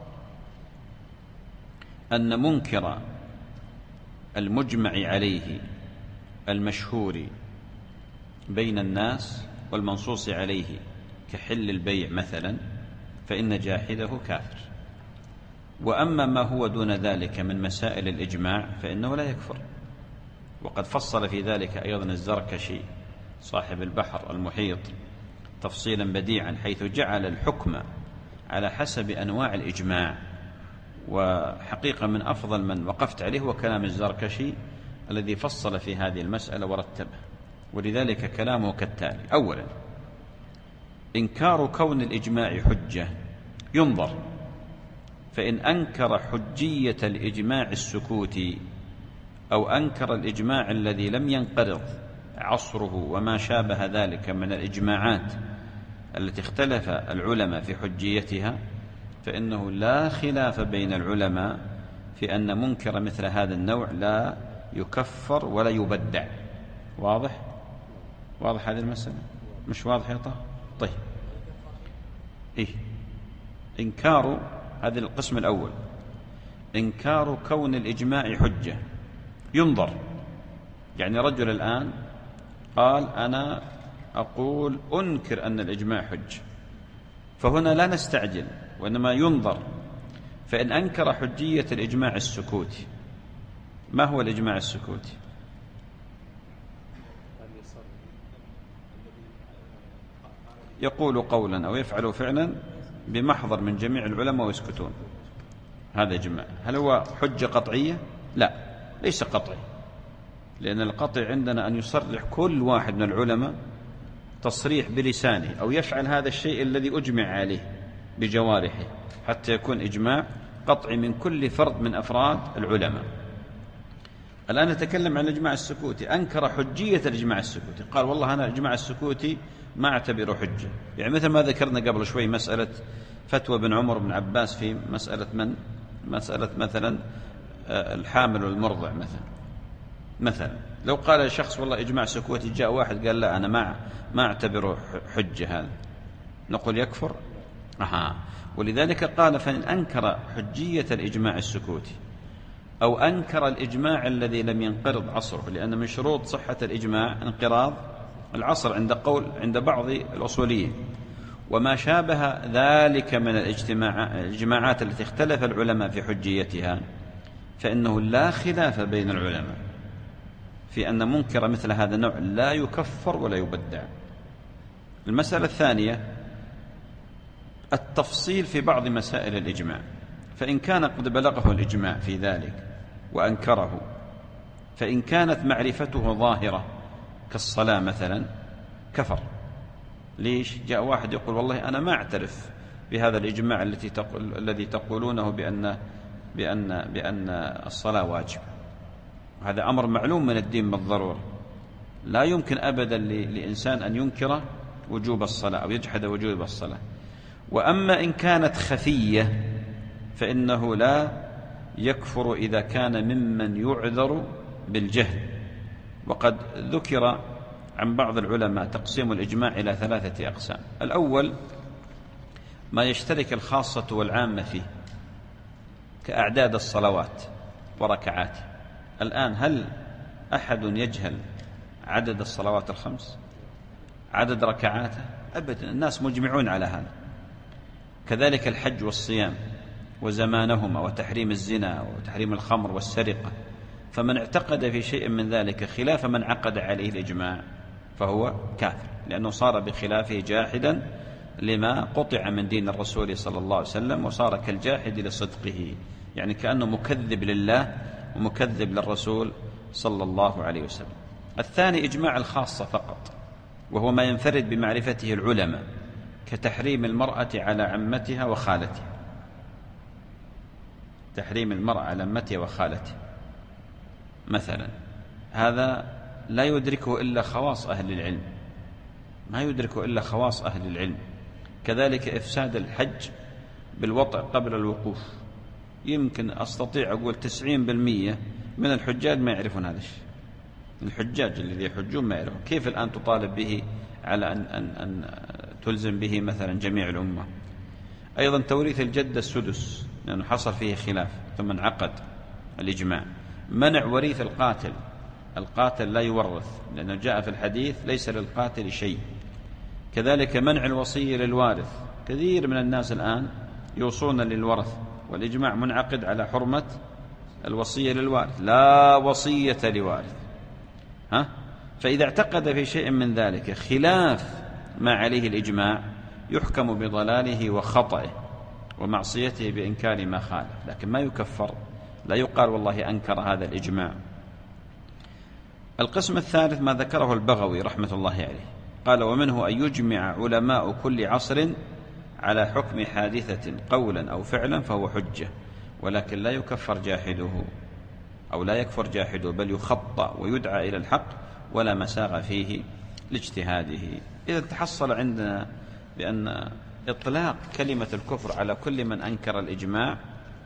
أن منكر المجمع عليه المشهور بين الناس والمنصوص عليه كحل البيع مثلا، فإن جاحده كافر. وأما ما هو دون ذلك من مسائل الإجماع فإنه لا يكفر. وقد فصل في ذلك أيضا الزركشي صاحب البحر المحيط تفصيلا بديعا، حيث جعل الحكم على حسب أنواع الإجماع. وحقيقة من أفضل من وقفت عليه هو كلام الزركشي الذي فصل في هذه المسألة ورتبها. ولذلك كلامه كالتالي: أولا، إنكار كون الإجماع حجة ينظر، فإن أنكر حجية الإجماع السكوتي أو أنكر الإجماع الذي لم ينقرض عصره وما شابه ذلك من الإجماعات التي اختلف العلماء في حجيتها، فإنه لا خلاف بين العلماء في أن منكر مثل هذا النوع لا يكفر ولا يبدع. واضح؟ واضح هذه المسألة؟ مش واضح يا طه؟ طيب، إيه؟ إنكار، هذا القسم الأول، إنكار كون الإجماع حجة ينظر. يعني رجل الآن قال: أنا أقول أنكر أن الإجماع حج، فهنا لا نستعجل وإنما ينظر. فإن أنكر حجية الإجماع السكوتي، ما هو الإجماع السكوتي؟ يقول قولا أو يفعل فعلا بمحضر من جميع العلماء ويسكتون، هذا إجماع. هل هو حجة قطعية؟ لا، ليس قطعي، لأن القطع عندنا أن يصرح كل واحد من العلماء تصريح بلسانه أو يفعل هذا الشيء الذي أجمع عليه بجوارحه حتى يكون إجماع قطعي من كل فرد من أفراد العلماء. الآن نتكلم عن الإجماع السكوتي. أنكر حجية الإجماع السكوتي، قال والله أنا الإجماع السكوتي ما أعتبره حجة. يعني مثل ما ذكرنا قبل شوي مسألة فتوى بن عمر بن عباس في مسألة مثلا الحامل والمرضع مثلا لو قال شخص والله إجماع سكوتي، جاء واحد قال لا أنا ما أعتبره حجة، هذا نقول يكفر. ولذلك قال فإن أنكر حجية الإجماع السكوتي أو أنكر الإجماع الذي لم ينقرض عصره، لأن من شروط صحة الإجماع انقراض العصر عند بعض الأصوليين، وما شابه ذلك من الإجماعات التي اختلف العلماء في حجيتها، فإنه لا خلاف بين العلماء في أن منكر مثل هذا النوع لا يكفر ولا يبدع. المسألة الثانية التفصيل في بعض مسائل الإجماع، فإن كان قد بلغه الإجماع في ذلك وأنكره، فإن كانت معرفته ظاهرة كالصلاة مثلا كفر. ليش؟ جاء واحد يقول والله أنا ما أعترف بهذا الإجماع الذي تقولونه بأن الصلاة واجب. هذا أمر معلوم من الدين بالضرورة، لا يمكن أبدا لإنسان أن ينكر وجوب الصلاة أو يجحد وجوب الصلاة. وأما إن كانت خفية فإنه لا يكفر إذا كان ممن يعذر بالجهل. وقد ذكر عن بعض العلماء تقسيم الإجماع إلى 3 أقسام. الأول ما يشترك الخاصة والعامة فيه كأعداد الصلوات وركعات. الآن هل أحد يجهل عدد الصلوات ال5، عدد ركعاته؟ أبدا، الناس مجمعون على هذا. كذلك الحج والصيام وزمانهما وتحريم الزنا وتحريم الخمر والسرقة. فمن اعتقد في شيء من ذلك خلاف من عقد عليه الإجماع فهو كافر، لأنه صار بخلافه جاحدا لما قطع من دين الرسول صلى الله عليه وسلم، وصار كالجاحد لصدقه، يعني كأنه مكذب لله ومكذب للرسول صلى الله عليه وسلم. الثاني إجماع الخاصة فقط، وهو ما ينفرد بمعرفته العلماء كتحريم المرأة على عمتها وخالتها، تحريم المرأة على عمتها وخالتها مثلا، هذا لا يدركه إلا خواص أهل العلم، ما يدركه إلا خواص أهل العلم. كذلك إفساد الحج بالوطء قبل الوقوف، يمكن أستطيع أقول 90% من الحجاج ما يعرفون هذا الشيء. الحجاج الذي يحجون ما يعرفون. كيف الآن تطالب به على أن تلزم به مثلا جميع الأمة؟ أيضا توريث الجدة السدس، لأنه حصل فيه خلاف ثم انعقد الإجماع. منع وريث القاتل لا يورث، لأنه جاء في الحديث ليس للقاتل شيء. كذلك منع الوصية للوارث، كثير من الناس الآن يوصون للورث، والإجماع منعقد على حرمة الوصية للوارث، لا وصية لوارث. فإذا اعتقد في شيء من ذلك خلاف ما عليه الإجماع يحكم بضلاله وخطئه ومعصيته بإنكار ما خالف، لكن ما يكفر، لا يقال والله أنكر هذا الإجماع. القسم الثالث ما ذكره البغوي رحمة الله عليه، قال ومنه أن يجمع علماء كل عصر على حكم حادثة قولا أو فعلا فهو حجة، ولكن لا يكفر جاحده أو لا يكفر جاحده، بل يخطأ ويدعى إلى الحق ولا مساغ فيه لاجتهاده. إذا تحصل عندنا بأن إطلاق كلمة الكفر على كل من أنكر الإجماع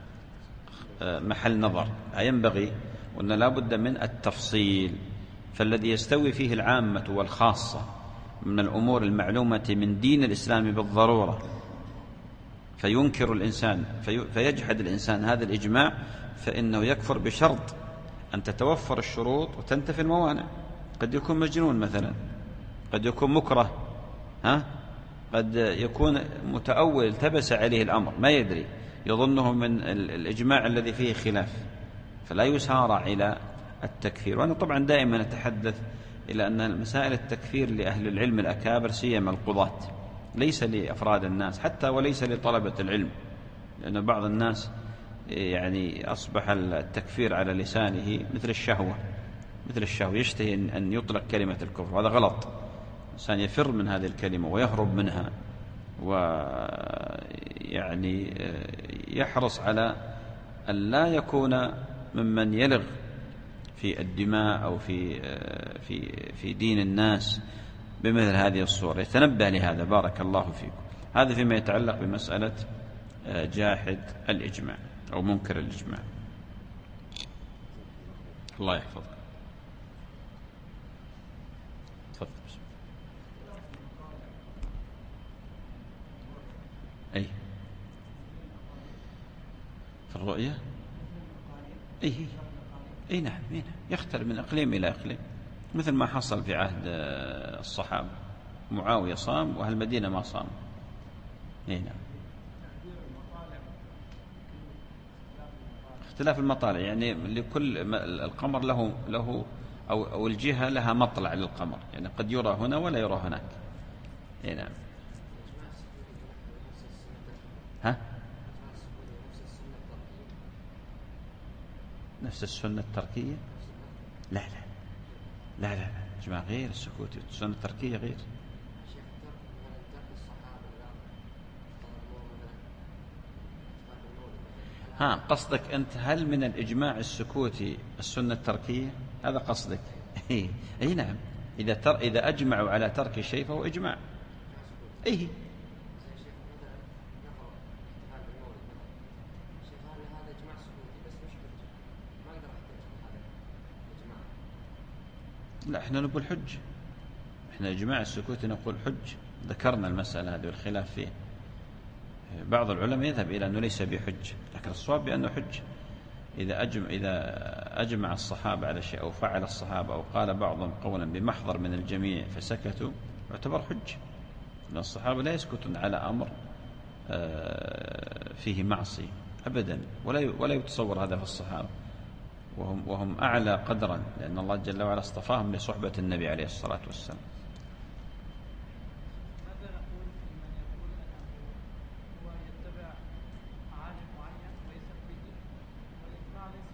محل نظر، ينبغي وأن لا بد من التفصيل. فالذي يستوي فيه العامة والخاصة من الأمور المعلومة من دين الإسلام بالضرورة فينكر الإنسان فيجحد الإنسان هذا الإجماع، فإنه يكفر بشرط أن تتوفر الشروط وتنتفي الموانع. قد يكون مجنون مثلا قد يكون مكره، قد يكون متأول التبس عليه الأمر ما يدري، يظنه من الإجماع الذي فيه خلاف، فلا يسارع إلى التكفير. وأنا طبعا دائما أتحدث إلى أن مسائل التكفير لأهل العلم الأكابر سيما القضاة، ليس لأفراد الناس حتى وليس لطلبة العلم، لأن بعض الناس يعني أصبح التكفير على لسانه مثل الشهوة، يشتهي أن يطلق كلمة الكفر، وهذا غلط. الإنسان يفر من هذه الكلمة ويهرب منها، ويعني يحرص على أن لا يكون ممن يلغ في الدماء أو في دين الناس بمثل هذه الصورة، يتنبه لهذا. بارك الله فيكم. هذا فيما يتعلق بمسألة جاحد الإجماع أو منكر الإجماع. الله يحفظك. تفضل. أي في الرؤية أي نعم، يختلف من إقليم إلى إقليم، مثل ما حصل في عهد الصحابة، معاوية صام وأهل المدينة ما صام. نعم، اختلاف المطالع، يعني لكل القمر له أو الجهة لها مطلع للقمر، يعني قد يرى هنا ولا يرى هناك. نعم. نفس السنة التركية؟ لا جماعة غير السكوت، السنة التركية غير. قصدك أنت هل من الإجماع السكوتي السنة التركية؟ هذا قصدك؟ أي نعم، إذا أجمعوا على ترك شيء فهو إجماع. لا، احنا نقول حج، احنا إجماع السكوت نقول حج، ذكرنا المسألة هذه والخلاف فيه. بعض العلماء يذهب إلى أنه ليس بحج، لكن الصواب بأنه حج. إذا أجمع الصحابة على شيء أو فعل الصحابة أو قال بعضهم قولا بمحضر من الجميع فسكتوا يعتبر حج، لأن الصحابة لا يسكتون على أمر فيه معصية أبدا، ولا يتصور هذا في الصحابة، وهم أعلى قدرا، لأن الله جل وعلا اصطفاهم لصحبة النبي عليه الصلاة والسلام. ماذا نقول لمن يقول أنه هو يتبع عالم معين ويثق به والإجماع ليس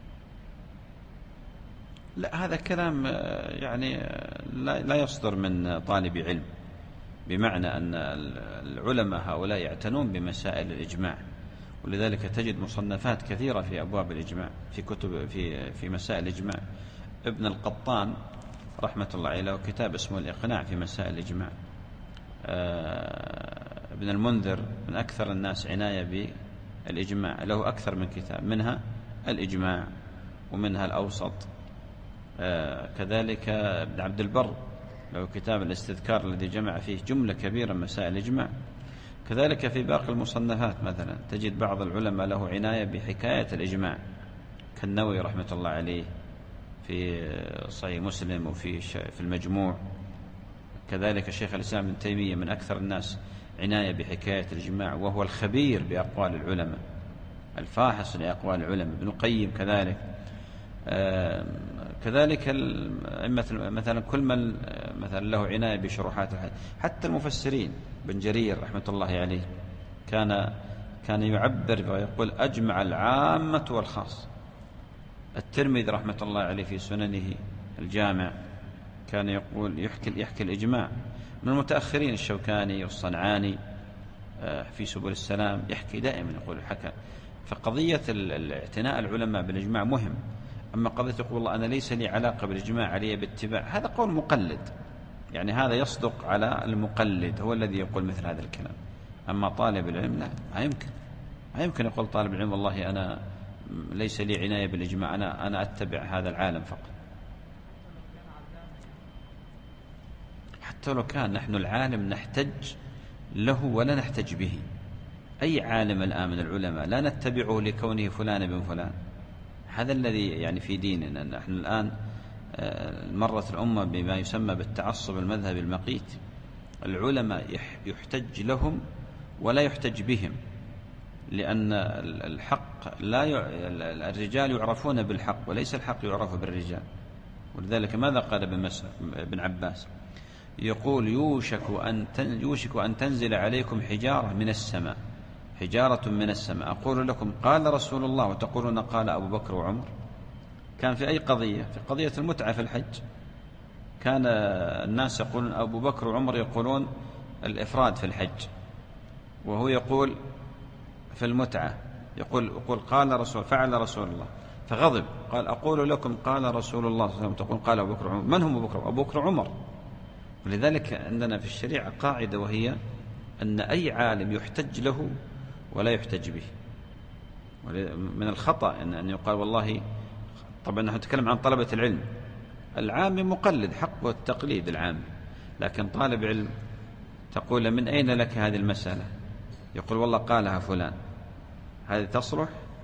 شيء؟ لا، هذا كلام يعني لا يصدر من طالب علم، بمعنى أن العلماء هؤلاء يعتنون بمسائل الإجماع، ولذلك تجد مصنفات كثيرة في أبواب الإجماع، في كتب في مسائل الإجماع. ابن القطان رحمة الله عليه له كتاب اسمه الإقناع في مسائل الإجماع. ابن المنذر من أكثر الناس عناية بالإجماع، له أكثر من كتاب، منها الإجماع ومنها الأوسط. كذلك ابن عبد البر له كتاب الاستذكار الذي جمع فيه جملة كبيرة من مسائل الإجماع. كذلك في باقي المصنفات مثلا تجد بعض العلماء له عناية بحكاية الإجماع، كالنووي رحمة الله عليه في صحيح مسلم وفي المجموع. كذلك شيخ الإسلام ابن تيمية من أكثر الناس عناية بحكاية الإجماع، وهو الخبير بأقوال العلماء، الفاحص لأقوال العلماء. ابن القيم كذلك مثلا كل من مثلا له عناية بشروحات الحديث، حتى المفسرين. بن جرير رحمة الله عليه كان يعبر ويقول أجمع العامة والخاص. الترمذي رحمة الله عليه في سننه الجامع كان يقول يحكي الإجماع. من المتأخرين الشوكاني والصنعاني في سبل السلام يحكي دائما، يقول حكى. فقضية الاعتناء العلماء بالإجماع مهم. أما قضية يقول الله أنا ليس لي علاقة بالإجماع، علي باتباع، هذا قول مقلد، يعني هذا يصدق على المقلد، هو الذي يقول مثل هذا الكلام. أما طالب العلم لا، ما يمكن يقول طالب العلم والله أنا ليس لي عناية بالإجماع، أنا أتبع هذا العالم فقط. حتى لو كان نحن العالم نحتج له ولا نحتج به. أي عالم الآن من العلماء لا نتبعه لكونه فلان بن فلان، هذا الذي يعني في ديننا. نحن الآن مرت الأمة بما يسمى بالتعصب المذهبي المقيت. العلماء يحتج لهم ولا يحتج بهم، لأن الحق الرجال يعرفون بالحق وليس الحق يعرف بالرجال. ولذلك ماذا قال ابن عباس؟ يقول يوشك أن تنزل عليكم حجارة من السماء، حجارة من السماء، أقول لكم قال رسول الله وتقولون قال أبو بكر وعمر. كان في أي قضية؟ في قضية المتعة في الحج، كان الناس يقولون أبو بكر وعمر يقولون الإفراد في الحج، وهو يقول في المتعة يقول قال رسول فعل رسول الله، فغضب قال أقول لكم قال رسول الله صلى الله عليه وسلم تقول قال أبو بكر وعمر. من هم أبو بكر وعمر؟ ولذلك عندنا في الشريعة قاعدة، وهي أن أي عالم يحتج له ولا يحتج به. من الخطأ أن يقال والله، طبعا نحن نتكلم عن طلبة العلم، العام مقلد حق والتقليد العام، لكن طالب علم تقول من أين لك هذه المسألة؟ يقول والله قالها فلان. هذه تصلح؟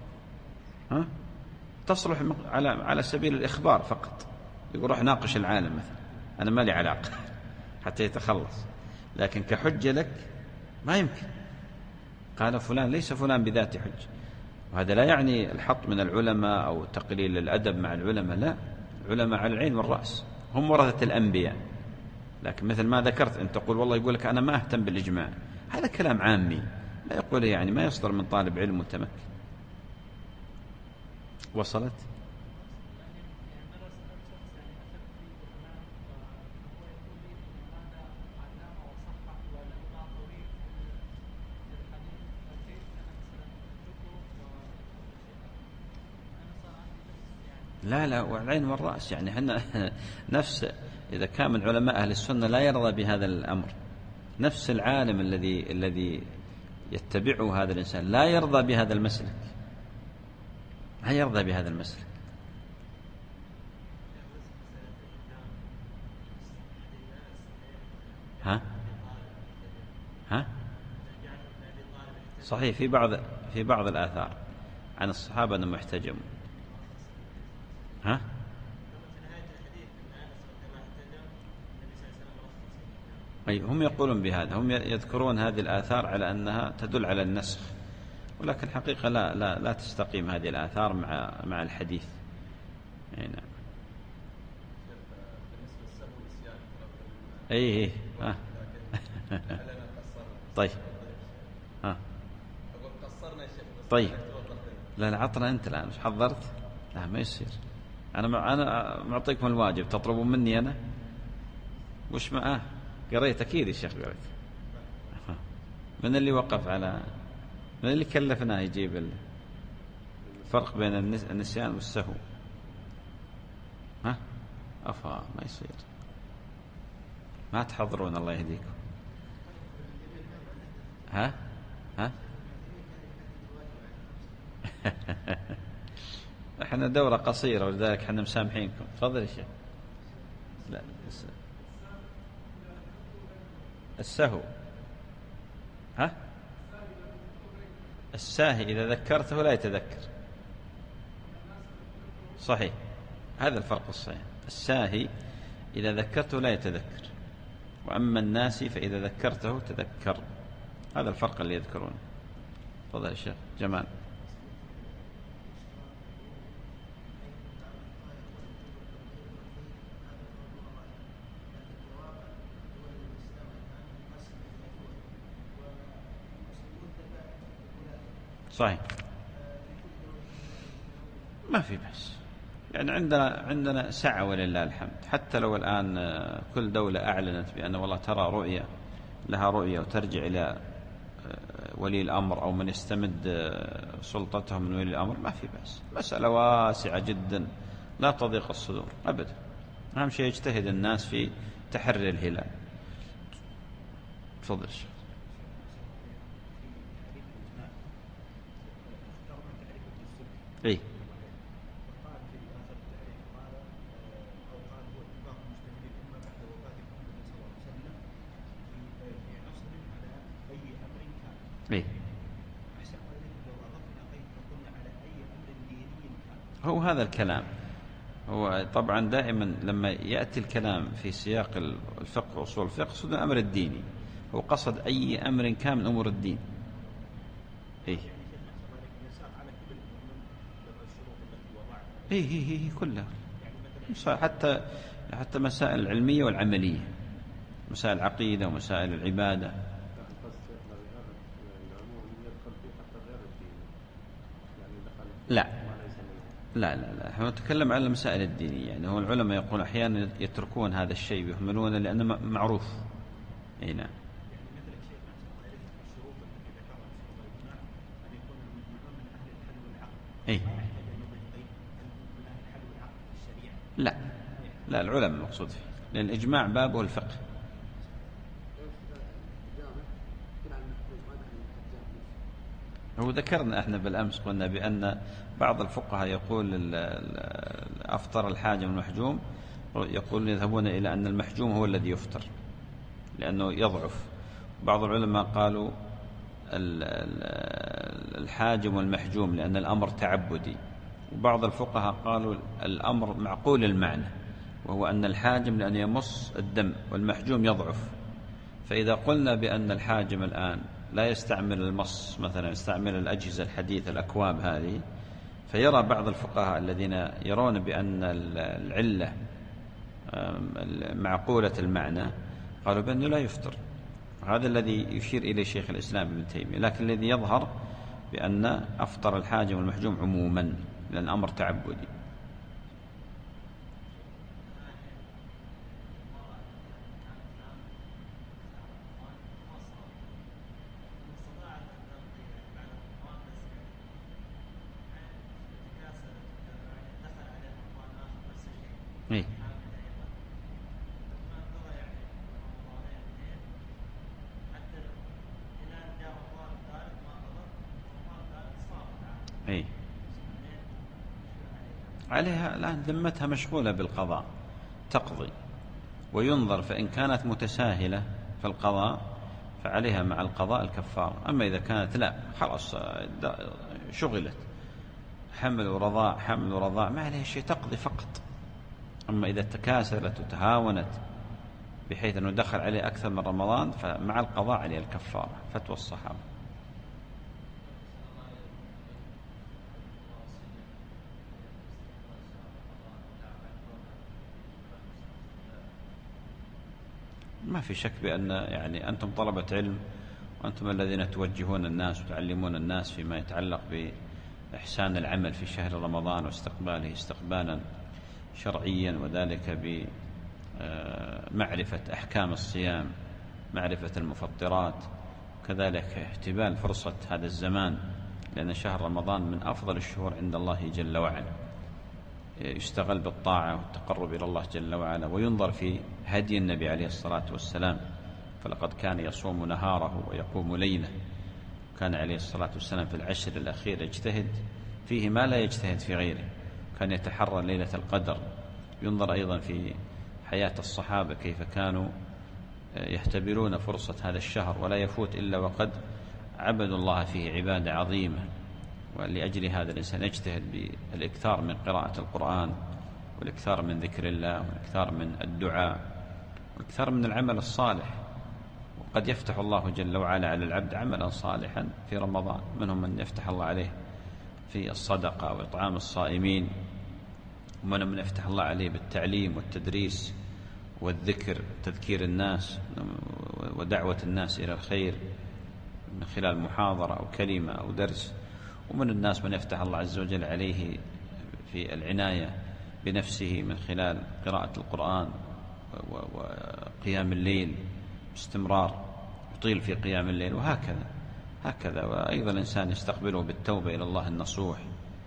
تصلح على سبيل الإخبار فقط، يقول روح ناقش العالم مثلا، أنا ما لي علاقة حتى يتخلص. لكن كحجة لك ما يمكن، قال فلان، ليس فلان بذات حج. وهذا لا يعني الحط من العلماء أو تقليل الأدب مع العلماء، لا، العلماء على العين والرأس، هم ورثة الأنبياء. لكن مثل ما ذكرت أن تقول والله يقول لك أنا ما أهتم بالإجماع، هذا كلام عامي لا يقوله، يعني ما يصدر من طالب علم متمكن. وصلت؟ لا والعين والرأس، يعني احنا نفس إذا كان من علماء أهل السنة لا يرضى بهذا الأمر، نفس العالم الذي يتبعه هذا الإنسان لا يرضى بهذا المسلك، لا يرضى بهذا المسلك. ها صحيح، في بعض الآثار عن الصحابة أنهم احتجموا. أي هم يقولون بهذا، هم يذكرون هذه الآثار على أنها تدل على النسخ، ولكن الحقيقة لا تستقيم هذه الآثار مع الحديث. أي نعم. أي طيب طيب لا عطنا أنت الآن مش حضرت؟ لا ما يصير، أنا معطيكم الواجب تطلبون مني أنا وش ما قريت أكيد يا شيخ قريت. من اللي وقف على، من اللي كلفناه يجيب الفرق بين النسيان والسهو؟ ما يصير، ما تحضرون الله يهديكم. احنا دورة قصيرة ولذلك احنا مسامحينكم. تفضل يا شيخ. لا السهو الساهي إذا ذكرته لا يتذكر، صحيح، هذا الفرق الصحيح. الساهي إذا ذكرته لا يتذكر، وأما الناسي فإذا ذكرته تذكر، هذا الفرق اللي يذكرونه. تفضل يا شيخ جمال. صحيح، ما في بس، يعني عندنا سعة ولله الحمد. حتى لو الآن كل دولة أعلنت بأن والله ترى لها رؤية وترجع إلى ولي الأمر أو من يستمد سلطته من ولي الأمر، ما في بس، مسألة واسعة جدا لا تضيق الصدور أبدا. أهم شيء يجتهد الناس في تحري الهلال. تفضل الشيخ. إيه إيه هو هذا الكلام. هو طبعا دائما لما يأتي الكلام في سياق الفقه وأصول الفقه يقصد الأمر الديني، هو قصد أي أمر كان من أمور الدين. إيه هي كلها، حتى مسائل العلمية والعملية، مسائل العقيدة ومسائل العبادة. لا احنا نتكلم عن المسائل الدينية. يعني هو العلماء يقول أحيانا يتركون هذا الشيء ويهملونه لأنه معروف. أي نعم. إيه لا العلماء مقصود فيه، لأن الإجماع بابه الفقه. هو ذكرنا احنا بالأمس قلنا بأن بعض الفقهاء يقول أفطر الحاجم المحجوم، يقول يذهبون إلى أن المحجوم هو الذي يفطر لأنه يضعف. بعض العلماء قالوا الحاجم والمحجوم لأن الأمر تعبدي. وبعض الفقهاء قالوا الأمر معقول المعنى، وهو أن الحاجم لأن يمص الدم والمحجوم يضعف. فإذا قلنا بأن الحاجم الآن لا يستعمل المص، مثلا يستعمل الأجهزة الحديثة الأكواب هذه، فيرى بعض الفقهاء الذين يرون بأن العلة معقولة المعنى قالوا بأنه لا يفطر. هذا الذي يشير إليه شيخ الإسلام ابن تيمية. لكن الذي يظهر بأن أفطر الحاجم والمحجوم عموما لأن الأمر تعبدي. إيه إيه عليها الآن ذمتها مشغولة بالقضاء، تقضي وينظر، فإن كانت متساهلة في القضاء فعليها مع القضاء الكفارة. أما إذا كانت لا خلاص شغلت حمل ورضاع ما عليها شيء، تقضي فقط. أما إذا تكاسلت وتهاونت بحيث أنه دخل عليه أكثر من رمضان فمع القضاء عليه الكفارة، فتوى الصحابة. ما في شك بأن يعني أنتم طلبة علم، وأنتم الذين توجهون الناس وتعلمون الناس فيما يتعلق بإحسان العمل في شهر رمضان واستقباله استقبالا شرعيا، وذلك بمعرفة أحكام الصيام، معرفة المفطرات، وكذلك احتمال فرصة هذا الزمان، لأن شهر رمضان من أفضل الشهور عند الله جل وعلا، يشتغل بالطاعة والتقرب إلى الله جل وعلا، وينظر في هدي النبي عليه الصلاة والسلام، فلقد كان يصوم نهاره ويقوم ليله. كان عليه الصلاة والسلام في العشر الأخير يجتهد فيه ما لا يجتهد في غيره، كان يتحرى ليلة القدر. ينظر أيضا في حياة الصحابة كيف كانوا يختبرون فرصة هذا الشهر ولا يفوت إلا وقد عبدوا الله فيه عبادة عظيمة. ولأجل هذا الإنسان يجتهد بالإكثار من قراءة القرآن، والإكثار من ذكر الله، والإكثار من الدعاء، والإكثار من العمل الصالح. وقد يفتح الله جل وعلا على العبد عملا صالحا في رمضان، منهم من يفتح الله عليه في الصدقة وإطعام الصائمين، ومن من يفتح الله عليه بالتعليم والتدريس والذكر، تذكير الناس ودعوة الناس إلى الخير من خلال محاضرة أو كلمة أو درس. ومن الناس من يفتح الله عز وجل عليه في العناية بنفسه من خلال قراءة القرآن وقيام الليل باستمرار، يطيل في قيام الليل، وهكذا. وأيضا الإنسان يستقبله بالتوبة إلى الله النصوح،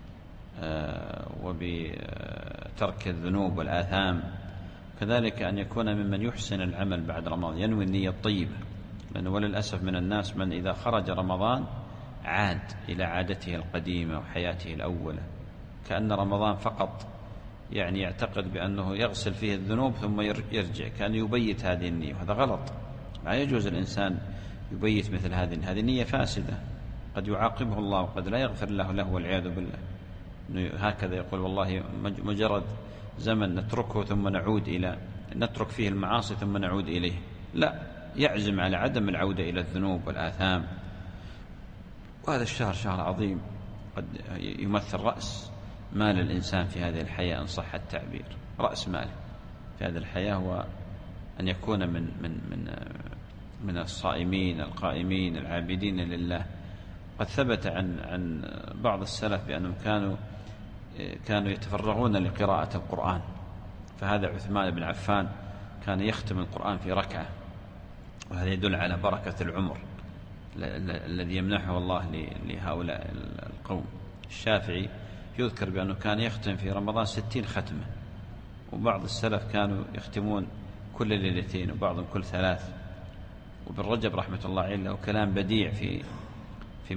وبترك الذنوب والآثام. كذلك أن يكون ممن يحسن العمل بعد رمضان، ينوي النية الطيبة، لأنه وللأسف من الناس من إذا خرج رمضان عاد إلى عادته القديمة وحياته الأولى، كأن رمضان فقط يعني يعتقد بأنه يغسل فيه الذنوب ثم يرجع، كان يبيت هذه النية، وهذا غلط. لا يجوز الإنسان يبيت مثل هذه النية فاسدة، قد يعاقبه الله وقد لا يغفر له والعياذ بالله. هكذا يقول والله مجرد زمن نتركه ثم نترك فيه المعاصي ثم نعود إليه، لا، يعزم على عدم العودة إلى الذنوب والآثام. وهذا الشهر شهر عظيم، قد يمثل رأس مال الإنسان في هذه الحياة إن صح التعبير. رأس ماله في هذه الحياة هو أن يكون من الصائمين القائمين العابدين لله. قد ثبت عن بعض السلف بأنهم كانوا يتفرغون لقراءة القرآن، فهذا عثمان بن عفان كان يختم القرآن في ركعة، وهذا يدل على بركة العمر الذي يمنحه الله لهؤلاء القوم. الشافعي يذكر بأنه كان يختم في رمضان 60 ختمة، وبعض السلف كانوا يختمون كل ليلتين وبعضهم كل 3. وابن رجب رحمة الله عليه له كلام بديع في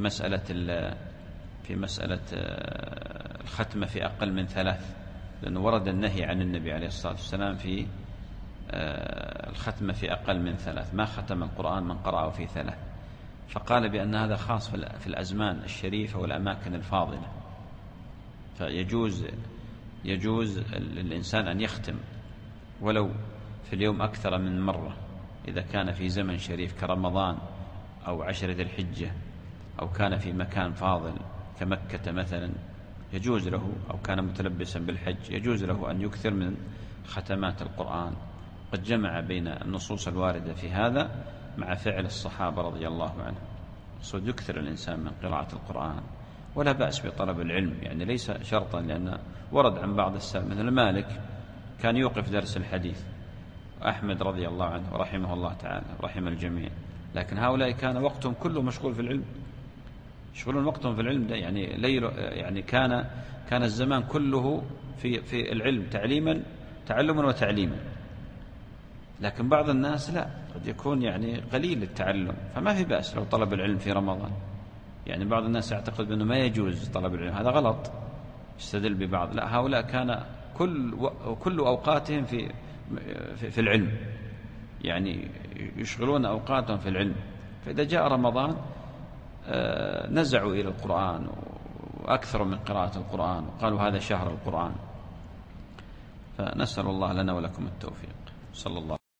مسألة الختمة في أقل من 3، لأنه ورد النهي عن النبي عليه الصلاة والسلام في الختمة في أقل من 3، ما ختم القرآن من قرأه في 3. فقال بأن هذا خاص في الأزمان الشريفة والأماكن الفاضلة، فيجوز للإنسان أن يختم ولو في اليوم أكثر من مرة، إذا كان في زمن شريف كرمضان أو 10 ذي الحجة، أو كان في مكان فاضل كمكة مثلا يجوز له، أو كان متلبسا بالحج يجوز له أن يكثر من ختمات القرآن. قد جمع بين النصوص الواردة في هذا مع فعل الصحابة رضي الله عنهم. صد يكثر الإنسان من قراءة القرآن، ولا بأس بطلب العلم، يعني ليس شرطا، لأن ورد عن بعض السلف مثل مالك كان يوقف درس الحديث، وأحمد رضي الله عنه ورحمه الله تعالى رحم الجميع، لكن هؤلاء كان وقتهم كله مشغول في العلم، يشغلون وقتهم في العلم ده، يعني كان الزمان كله في العلم، تعلما وتعليما. لكن بعض الناس لا، قد يكون يعني قليل التعلم، فما في بأس لو طلب العلم في رمضان. يعني بعض الناس يعتقد أنه ما يجوز طلب العلم، هذا غلط، يستدل ببعض. لا، هؤلاء كان كل أوقاتهم في العلم، يعني يشغلون أوقاتهم في العلم. فإذا جاء رمضان نزعوا إلى القرآن وأكثروا من قراءة القرآن، وقالوا هذا شهر القرآن. فنسأل الله لنا ولكم التوفيق. صلى الله